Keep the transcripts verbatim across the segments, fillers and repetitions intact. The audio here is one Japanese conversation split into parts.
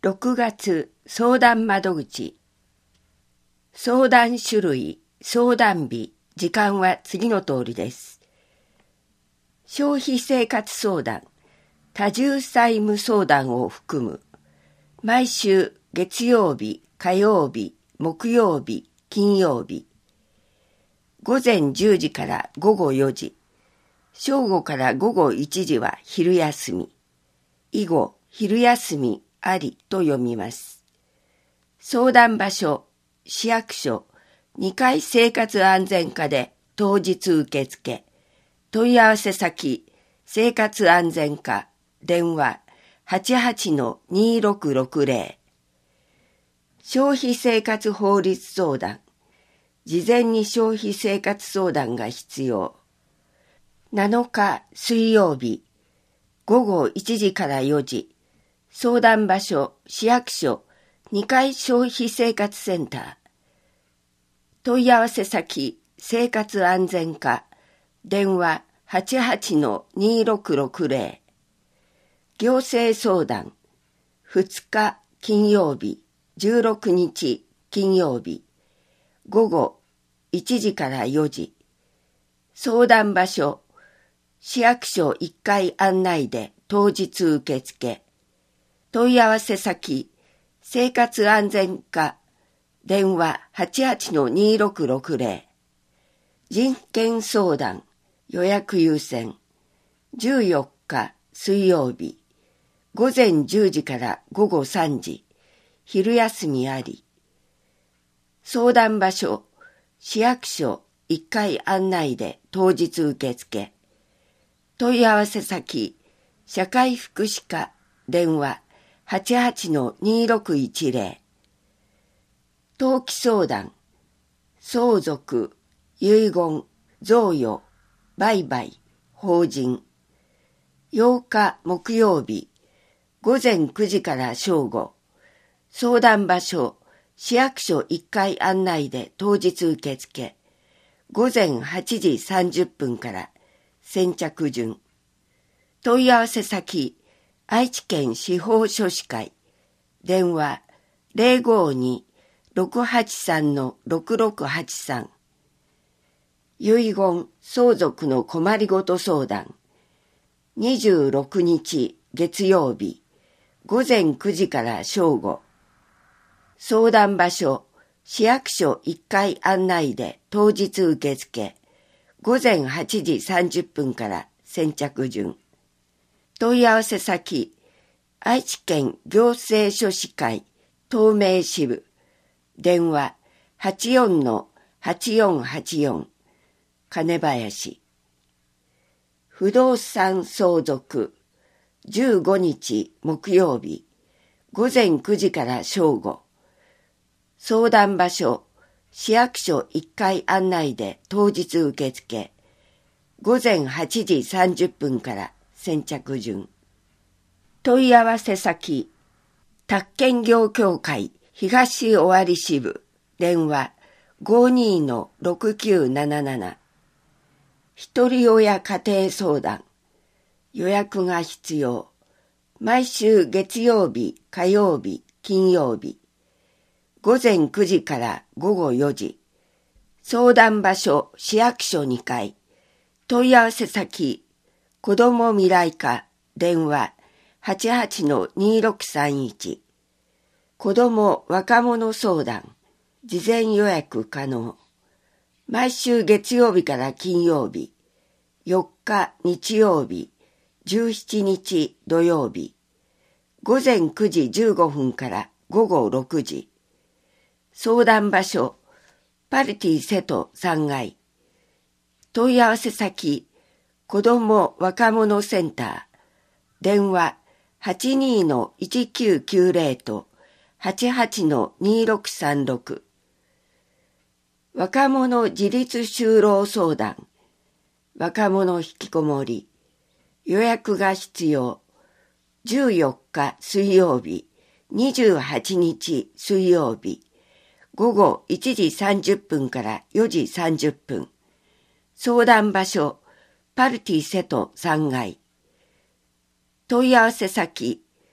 ろくがつ相談窓口。相談種類、相談日、時間は次の通りです。消費生活相談、多重債務相談を含む、毎週月曜日、火曜日、木曜日、金曜日、午前じゅうじから午後よじ、正午から午後いちじは昼休み、以後昼休みありと読みます。相談場所、市役所、にかい生活安全課で当日受付、問い合わせ先、生活安全課、電話 はちはちのにろくろくぜろ。消費生活法律相談、事前に消費生活相談が必要。なのか水曜日、午後いちじからよじ、相談場所、市役所、にかい消費生活センター。問い合わせ先、生活安全課、電話 はちはちのにろくろくぜろ。行政相談、ふつか金曜日、じゅうろくにち金曜日、午後いちじからよじ。相談場所、市役所いっかい案内で当日受付。問い合わせ先、生活安全課、電話 はちはちのにろくろくぜろ。人権相談、予約優先。じゅうよっか水曜日、午前じゅうじから午後さんじ、昼休みあり。相談場所、市役所いっかい案内で当日受付。問い合わせ先、社会福祉課、電話 はちはちのにろくいちぜろ。登記相談、相続、遺言、贈与、売買、法人。ようか木曜日、午前くじから正午。相談場所、市役所いっかい案内で当日受付。午前はちじさんじゅっぷんから先着順。問い合わせ先、愛知県司法書士会。電話 ぜろごにろくはちさんのろくろくはちさん。遺言相続の困りごと相談。にじゅうろくにち月曜日、午前くじから正午。相談場所、市役所いっかい案内で当日受付。午前はちじさんじゅっぷんから先着順。問い合わせ先、愛知県行政書士会東名支部。電話 はちよんのはちよんはちよん。金林。不動産相続、じゅうごにち木曜日、午前くじから正午。相談場所、市役所いっかい案内で当日受付。午前はちじさんじゅっぷんから先着順。問い合わせ先、宅建業協会東尾張支部。電話 ごにのろくきゅうなななな。ひとり親家庭相談。予約が必要。毎週月曜日、火曜日、金曜日。午前くじから午後よじ。相談場所、市役所にかい。問い合わせ先、子ども未来課。電話 はちはちのにろくさんいち。子ども若者相談。事前予約可能。毎週月曜日から金曜日。よっか日曜日。じゅうしちにち土曜日。午前くじじゅうごふんから午後ろくじ。相談場所、パルティ瀬戸さんがい。問い合わせ先、子ども若者センター。電話 はちにのいちきゅうきゅうぜろ と はちはちのにろくさんろく。若者自立就労相談。若者引きこもり。予約が必要。じゅうよっか水曜日、にじゅうはちにち水曜日。午後いちじさんじゅっぷんからよじさんじゅっぷん。相談場所、パルティ瀬戸さんがい。問い合わせ先、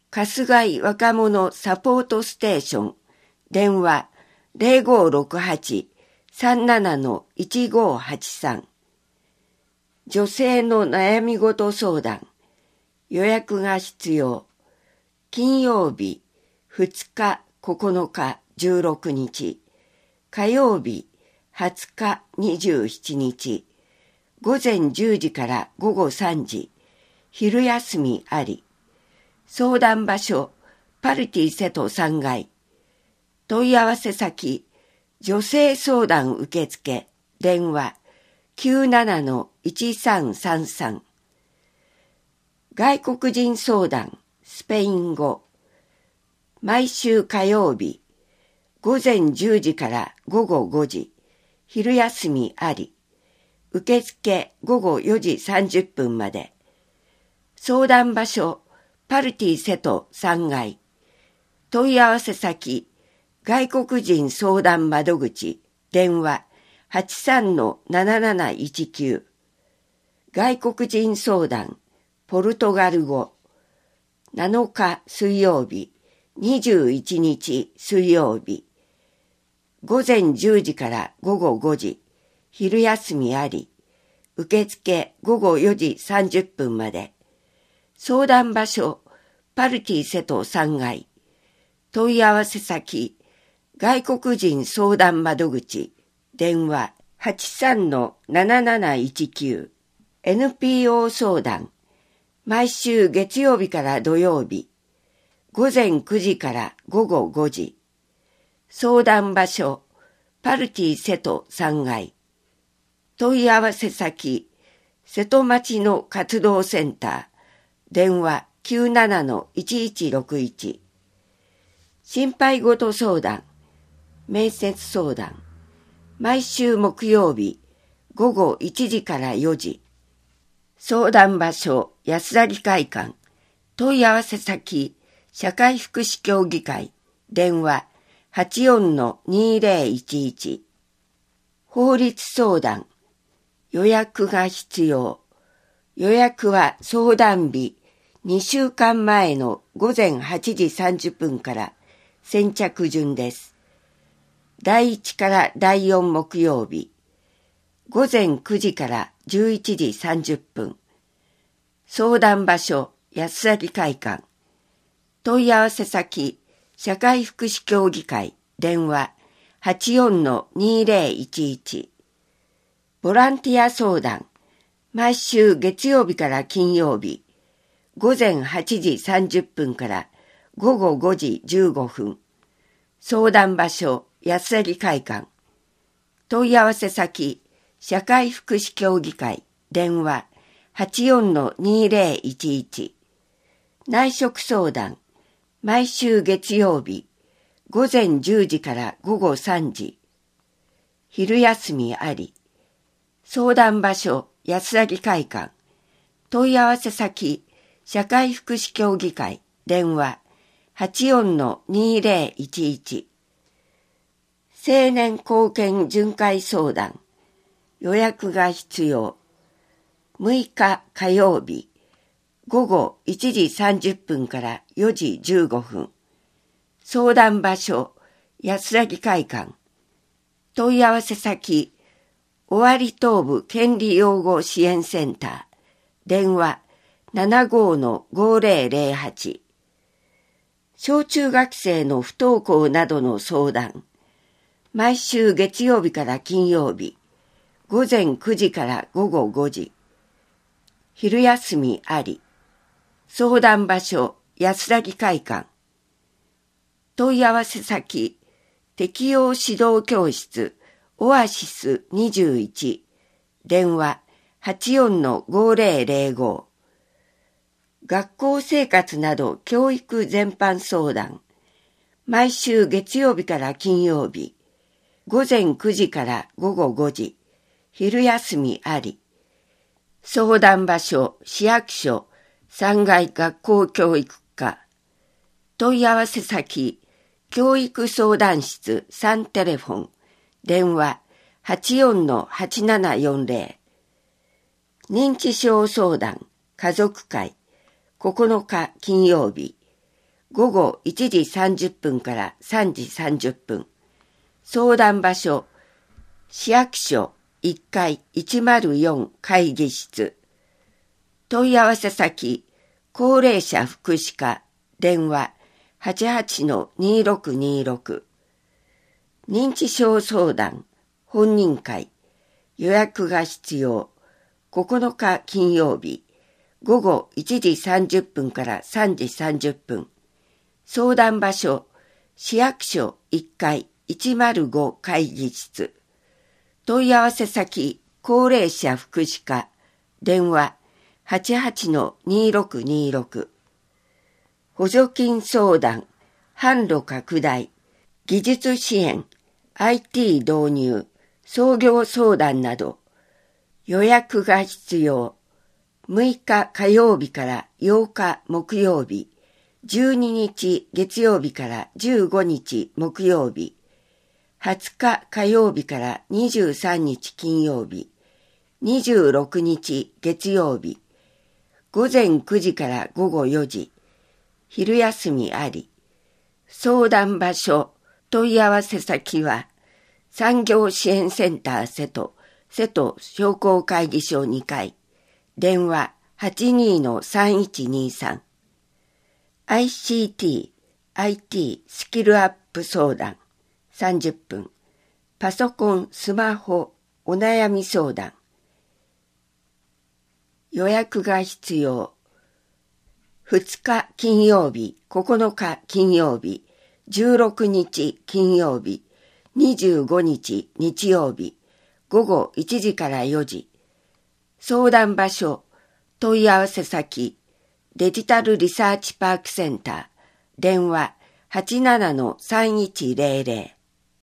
春日井若者サポートステーション、電話 ゼロごろくはち さんなな いちごはちさん。女性の悩み事相談、予約が必要。金曜日ふつか、ここのか、じゅうろくにち。火曜日はつか、にじゅうしちにち。午前じゅうじから午後さんじ。昼休みあり。相談場所、パルティ瀬戸さんがい。問い合わせ先、女性相談受付、電話 きゅうななのいちさんさんさん。外国人相談、スペイン語。毎週火曜日、午前じゅうじから午後ごじ。昼休みあり。受付午後よじさんじゅっぷんまで。相談場所、パルティ瀬戸さんがい。問い合わせ先、外国人相談窓口、電話 はちさんのなななないちきゅう。外国人相談、ポルトガル語。なのか水曜日、にじゅういちにち水曜日。午前じゅうじから午後ごじ。昼休みあり。受付午後よじさんじゅっぷんまで。相談場所、パルティ瀬戸さんがい。問い合わせ先、外国人相談窓口、電話 はちさんのなななないちきゅう。エヌピーオー 相談、毎週月曜日から土曜日、午前くじから午後ごじ。相談場所、パルティ瀬戸さんがい。問い合わせ先、瀬戸町の活動センター、電話 きゅうななのいちいちろくいち。心配事相談、面接相談、毎週木曜日、午後いちじからよじ。相談場所、安らぎ会館。問い合わせ先、社会福祉協議会。電話、はちよんのにぜろいちいち。法律相談。予約が必要。予約は相談日、にしゅうかんまえの午前はちじさんじゅっぷんから先着順です。だいいちからだいよん木曜日。午前くじからじゅういちじさんじゅっぷん。相談場所、安らぎ会館。問い合わせ先、社会福祉協議会。電話、はちよんのにぜろいちいち。ボランティア相談。毎週月曜日から金曜日。午前はちじさんじゅっぷんから午後ごじじゅうごふん。相談場所、安らぎ会館。問い合わせ先、社会福祉協議会。電話、はちよんのにぜろいちいち。内職相談。毎週月曜日。午前じゅうじから午後さんじ。昼休みあり。相談場所、安らぎ会館。問い合わせ先、社会福祉協議会。電話、はちよんのにぜろいちいち。青年貢献巡回相談。予約が必要。むいか火曜日。午後いちじさんじゅっぷんからよじじゅうごふん。相談場所、安らぎ会館。問い合わせ先、尾張東部権利擁護支援センター。電話、ななごのごぜろぜろはち。小中学生の不登校などの相談。毎週月曜日から金曜日。午前くじから午後ごじ。昼休みあり。相談場所、安らぎ会館。問い合わせ先、適用指導教室、オアシスにじゅういち。電話、はちよんのごぜろぜろご。学校生活など教育全般相談。毎週月曜日から金曜日。午前くじから午後ごじ。昼休みあり。相談場所、市役所、さんがい学校教育課。問い合わせ先、教育相談室さんテレフォン。電話、はちよんのはちななよんぜろ。認知症相談、家族会。ここのか金曜日。 ごごいちじさんじゅっぷんからさんじさんじゅっぷん。相談場所、市役所いっかいいちまるよん会議室。問い合わせ先、高齢者福祉課、電話 はちはちのにろくにろく。認知症相談、本人会、予約が必要。ここのか金曜日、ごごいちじさんじゅっぷんからさんじさんじゅっぷん。相談場所、市役所いっかいいちまるご会議室。問い合わせ先、高齢者福祉課、電話 はちはちのにろくにろく。補助金相談、販路拡大、技術支援、アイティー 導入、創業相談など、予約が必要。むいか火曜日からようか木曜日、じゅうににち月曜日からじゅうごにち木曜日、はつか火曜日からにじゅうさんにち金曜日、にじゅうろくにち月曜日、ごぜんくじからごごよじ、昼休みあり。相談場所、問い合わせ先は、産業支援センター瀬戸、瀬戸商工会議所にかい、電話 はちにのさんいちにさん。アイシーティー、アイティー スキルアップ相談、さんじゅっぷん。パソコン、スマホ、お悩み相談。予約が必要。ふつか金曜日、ここのか金曜日、じゅうろくにち金曜日、にじゅうごにち日曜日、ごごいちじからよじ。相談場所、問い合わせ先、デジタルリサーチパークセンター、電話 はちななのさんいちぜろぜろ。